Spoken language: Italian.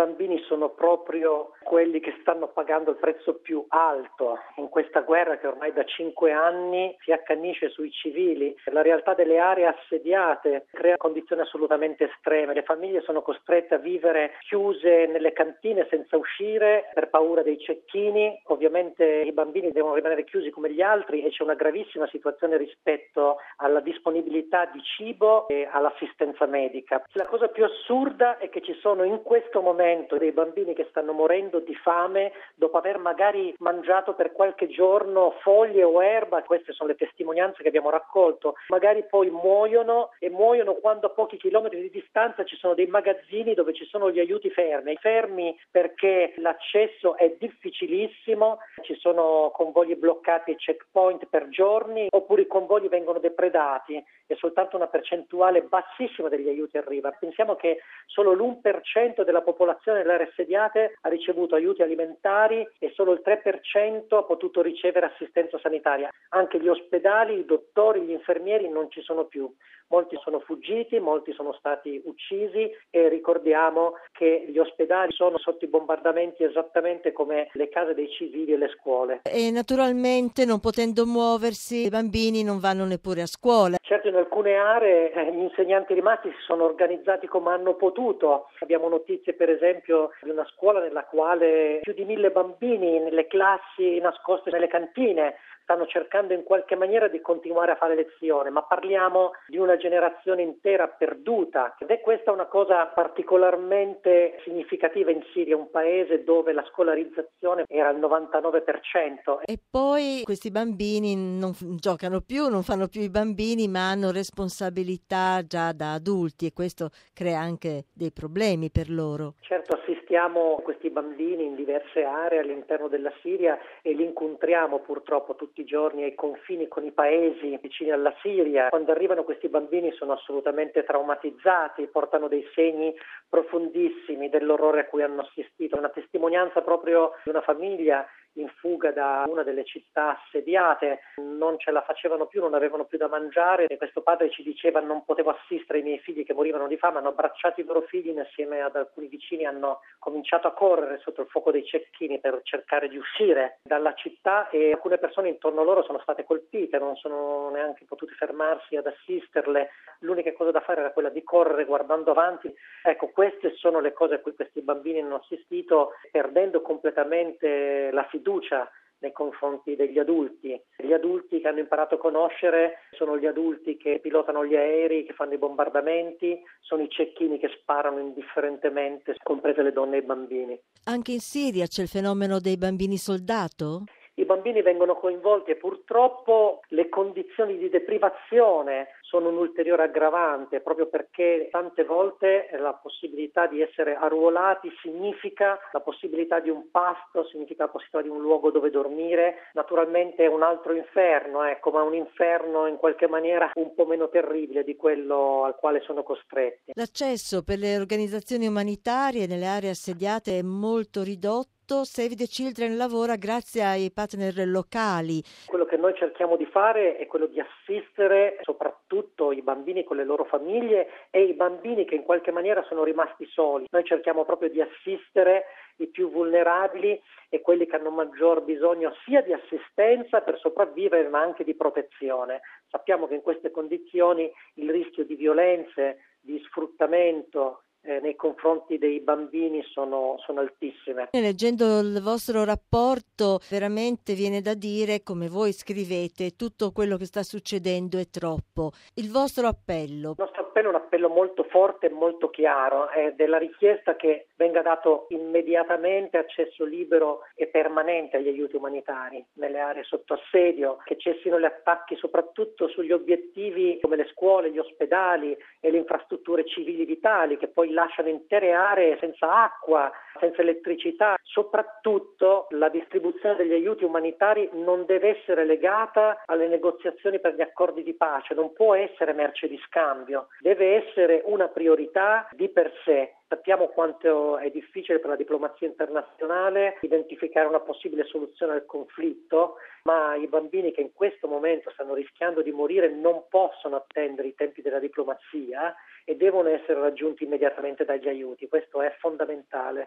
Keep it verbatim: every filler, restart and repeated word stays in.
bambini sono proprio quelli che stanno pagando il prezzo più alto in questa guerra che ormai da cinque anni si accanisce sui civili. La realtà delle aree assediate crea condizioni assolutamente estreme. Le famiglie sono costrette a vivere chiuse nelle cantine senza uscire per paura dei cecchini. Ovviamente i bambini devono rimanere chiusi come gli altri e c'è una gravissima situazione rispetto alla disponibilità di cibo e all'assistenza medica. La cosa più assurda è che ci sono in questo momento dei bambini che stanno morendo di fame dopo aver magari mangiato per qualche giorno foglie o erba. Queste sono le testimonianze che abbiamo raccolto. Magari poi muoiono e muoiono quando a pochi chilometri di distanza ci sono dei magazzini dove ci sono gli aiuti fermi. Fermi perché l'accesso è difficilissimo, ci sono convogli bloccati e checkpoint per giorni, oppure i convogli vengono depredati e soltanto una percentuale bassissima degli aiuti arriva. Pensiamo che solo l'uno per cento della popolazione delle aree assediate ha ricevuto aiuti alimentari e solo il tre per cento ha potuto ricevere assistenza sanitaria. Anche gli ospedali, i dottori, gli infermieri non ci sono più. Molti sono fuggiti, molti sono stati uccisi e ricordiamo che gli ospedali sono sotto i bombardamenti esattamente come le case dei civili e le scuole. E naturalmente, non potendo muoversi, i bambini non vanno neppure a scuola. Certo, in alcune aree eh, gli insegnanti rimasti si sono organizzati come hanno potuto. Abbiamo notizie per esempio di una scuola nella quale più di mille bambini nelle classi nascoste nelle cantine stanno cercando in qualche maniera di continuare a fare lezione, ma parliamo di una generazione intera perduta ed è questa una cosa particolarmente significativa in Siria, un paese dove la scolarizzazione era al novantanove per cento. E poi questi bambini non f- giocano più, non fanno più i bambini, ma hanno responsabilità già da adulti e questo crea anche dei problemi per loro. Certo, assistiamo a questi bambini in diverse aree all'interno della Siria e li incontriamo purtroppo tutti i giorni ai confini con i paesi vicini alla Siria. Quando arrivano questi bambini sono assolutamente traumatizzati, portano dei segni profondissimi dell'orrore a cui hanno assistito. Una testimonianza proprio di una famiglia in fuga da una delle città assediate, non ce la facevano più, non avevano più da mangiare e questo padre ci diceva: non potevo assistere i miei figli che morivano di fame, hanno abbracciato i loro figli insieme ad alcuni vicini, hanno cominciato a correre sotto il fuoco dei cecchini per cercare di uscire dalla città e alcune persone intorno a loro sono state colpite, non sono neanche potuti fermarsi ad assisterle, l'unica cosa da fare era quella di correre guardando avanti. Ecco, queste sono le cose a cui questi bambini hanno assistito, perdendo completamente la fiducia fiducia nei confronti degli adulti. Gli adulti che hanno imparato a conoscere sono gli adulti che pilotano gli aerei, che fanno i bombardamenti, sono i cecchini che sparano indifferentemente, comprese le donne e i bambini. Anche in Siria c'è il fenomeno dei bambini soldato? I bambini vengono coinvolti e purtroppo le condizioni di deprivazione sono un ulteriore aggravante, proprio perché tante volte la possibilità di essere arruolati significa la possibilità di un pasto, significa la possibilità di un luogo dove dormire. Naturalmente è un altro inferno, ecco, ma un inferno in qualche maniera un po' meno terribile di quello al quale sono costretti. L'accesso per le organizzazioni umanitarie nelle aree assediate è molto ridotto. Save the Children lavora grazie ai partner locali. Quello che noi cerchiamo di fare è quello di assistere soprattutto i bambini con le loro famiglie e i bambini che in qualche maniera sono rimasti soli. Noi cerchiamo proprio di assistere i più vulnerabili e quelli che hanno maggior bisogno sia di assistenza per sopravvivere ma anche di protezione. Sappiamo che in queste condizioni il rischio di violenze, di sfruttamento Eh, nei confronti dei bambini sono, sono altissime. Leggendo il vostro rapporto veramente viene da dire, come voi scrivete, tutto quello che sta succedendo è troppo. Il vostro appello? Il nostro appello è un appello molto forte e molto chiaro, è della richiesta che venga dato immediatamente accesso libero e permanente agli aiuti umanitari nelle aree sotto assedio, che cessino gli attacchi soprattutto sugli obiettivi come le scuole, gli ospedali e le infrastrutture civili vitali che poi lasciano intere aree senza acqua, senza elettricità. Soprattutto la distribuzione degli aiuti umanitari non deve essere legata alle negoziazioni per gli accordi di pace, non può essere merce di scambio, deve essere una priorità di per sé. Sappiamo quanto è difficile per la diplomazia internazionale identificare una possibile soluzione al conflitto, ma i bambini che in questo momento stanno rischiando di morire non possono attendere i tempi della diplomazia e devono essere raggiunti immediatamente dagli aiuti. Questo è fondamentale.